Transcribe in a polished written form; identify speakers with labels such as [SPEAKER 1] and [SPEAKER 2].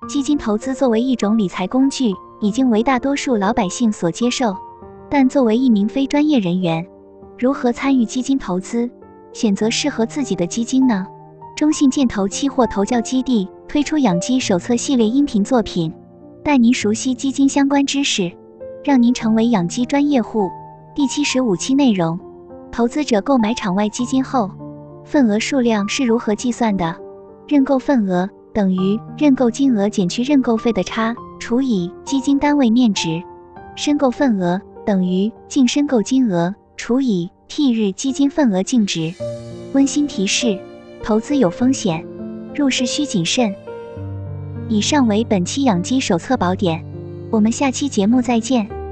[SPEAKER 1] 基金投资作为一种理财工具，已经为大多数老百姓所接受。但作为一名非专业人员，如何参与基金投资，选择适合自己的基金呢？中信建投期货投教基地推出养鸡手册系列音频作品，带您熟悉基金相关知识，让您成为养鸡专业户。第75期内容：投资者购买场外基金后，份额数量是如何计算的？认购份额等于认购金额减去认购费的差，除以基金单位面值。申购份额等于净申购金额除以替日基金份额净值。温馨提示：投资有风险，入市需谨慎。以上为本期养鸡手册宝典，我们下期节目再见。